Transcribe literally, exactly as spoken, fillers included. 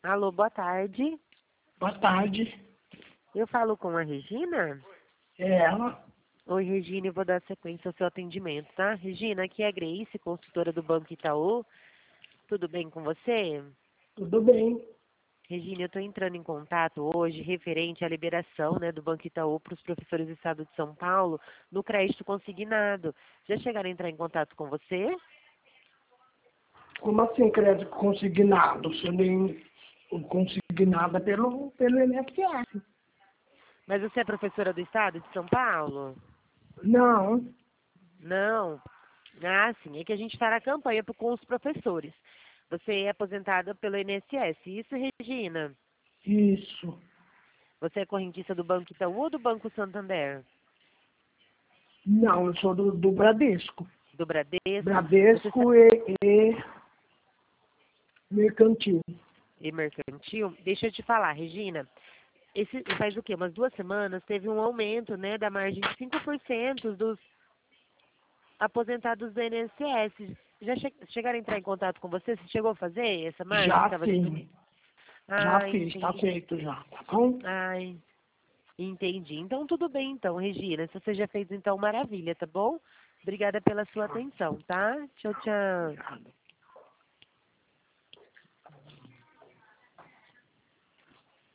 Alô, boa tarde. Boa tarde. Eu falo com a Regina? É ela? Oi, Regina, eu vou dar sequência ao seu atendimento, tá? Regina, aqui é a Grace, consultora do Banco Itaú. Tudo bem com você? Tudo bem. Regina, eu estou entrando em contato hoje referente à liberação, né, do Banco Itaú para os professores do Estado de São Paulo no crédito consignado. Já chegaram a entrar em contato com você? Como assim crédito consignado? Se eu nem o consignado é pelo, pelo I N S S. Mas você é professora do Estado de São Paulo? Não, Não. Ah, sim. É que a gente está na campanha pro- com os professores. Você é aposentada pelo I N S S. Isso, Regina? isso. Você é correntista do Banco Itaú ou do Banco Santander? Não, eu sou do, do Bradesco. Do Bradesco? Você sa- Bradesco e, e Mercantil. e mercantil? Deixa eu te falar, Regina. Esse, faz o quê? Umas duas semanas teve um aumento, né, da margem de cinco por cento dos aposentados do I N S S. Já che chegaram a entrar em contato com você? Você chegou a fazer essa margem que Já estava sim. diminuindo? Já Ah, fiz, tá entendi. feito já, tá bom? Ai, entendi. Então, tudo bem, então, Regina. Se você já fez, então, maravilha, tá bom? Obrigada pela sua atenção, tá? Tchau, tchau. Obrigado.